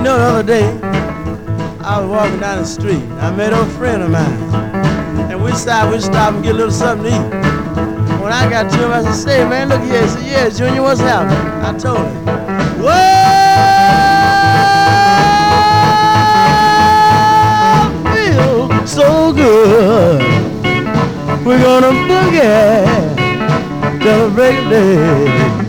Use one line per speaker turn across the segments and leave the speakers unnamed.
know, the other day, I was walking down the street. I met a friend of mine. And we stopped and get a little something to eat. When I got to him, I said, say, man, look here. He said, yeah, Junior, what's happening? I told him, well, feel so good. We're gonna boogie till the break of day.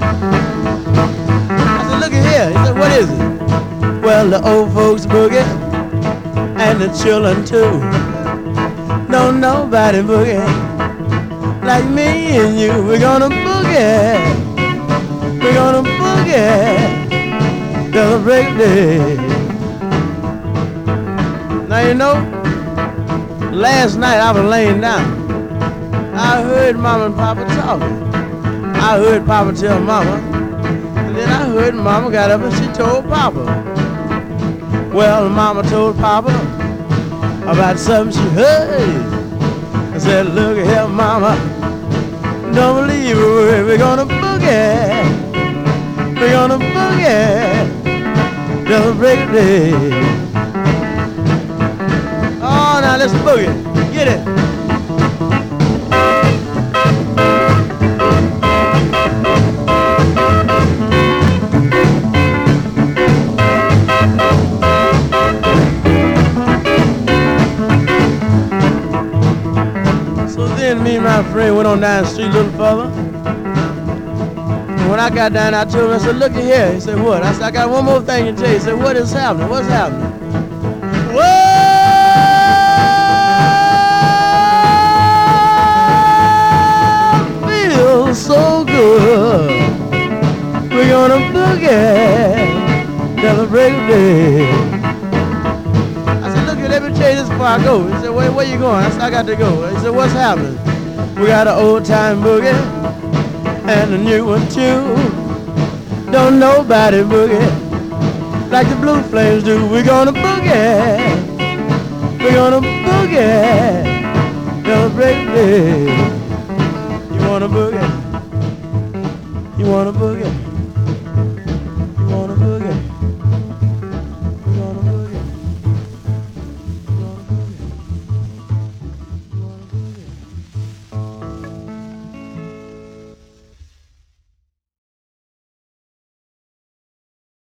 I said, look at here. He said, what is it? Well, the old folks boogie and the children too. Don't nobody boogie like me and you. We're gonna boogie. We're gonna boogie till the break of day. Now you know, last night I was laying down. I heard Mama and Papa talking. I heard Papa tell Mama, and then I heard Mama got up and she told Papa. Well, Mama told Papa about something she heard. I said, look here, Mama, don't believe a word. We're gonna boogie. We're gonna boogie till the break of day. Oh, now let's boogie. Get it. Me and my friend went on down the street a little further. And when I got down, I told him, I said, look at here. He said, what? I said, I got one more thing to tell you. He said, what is happening? What's happening? Well, feels so good. We're gonna boogie till the break of day. Let me tell you this before I go. He said, where you going? I said, I got to go. He said, what's happening? We got an old time boogie and a new one too. Don't nobody boogie like the Blue Flames do. We're gonna boogie. We're gonna boogie till the break of day. You wanna boogie? You wanna boogie?